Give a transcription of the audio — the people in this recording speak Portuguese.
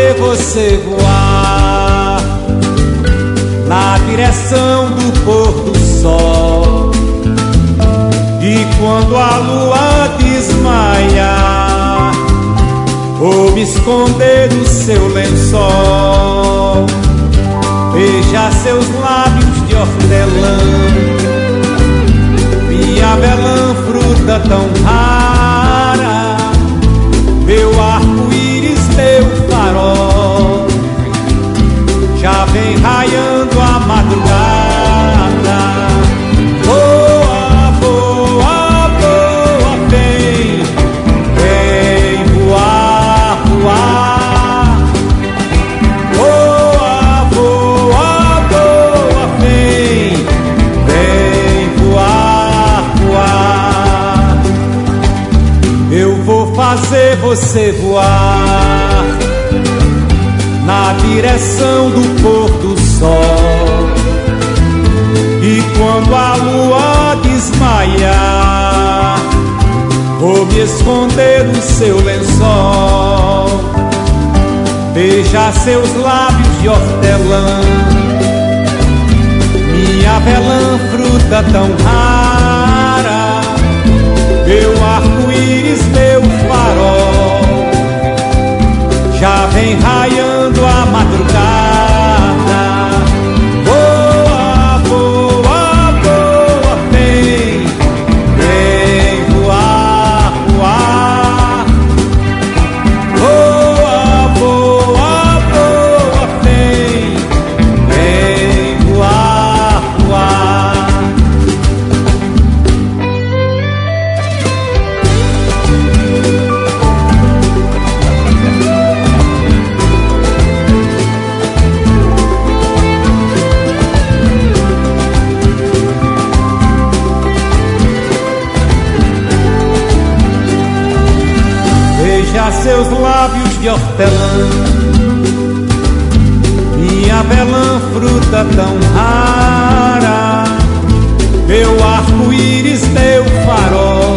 fazer você voar na direção do pôr do sol. E quando a lua desmaiar, vou me esconder no seu lençol. Veja seus lábios de hortelã, minha avelã, fruta tão rara, meu arco-íris, meu farol. Já vem raiando a madrugada. Voa, voa, voa, vem, vem voar, voar. Voa, voa, voa, vem, vem voar, voar. Eu vou fazer você voar na direção do pôr do sol. E quando a lua desmaiar, vou me esconder no seu lençol. Beija seus lábios de hortelã, minha avelã, fruta tão rara, meu arco-íris, meu farol. Já vem raiando a madrugada. Voa, voa, voa, vem, vem voar, voar. Voa, voa, voa, vem, vem voar, voar. Veja seus lábios de hortelã, minha avelã, fruta tão rara, meu arco-íris, meu farol.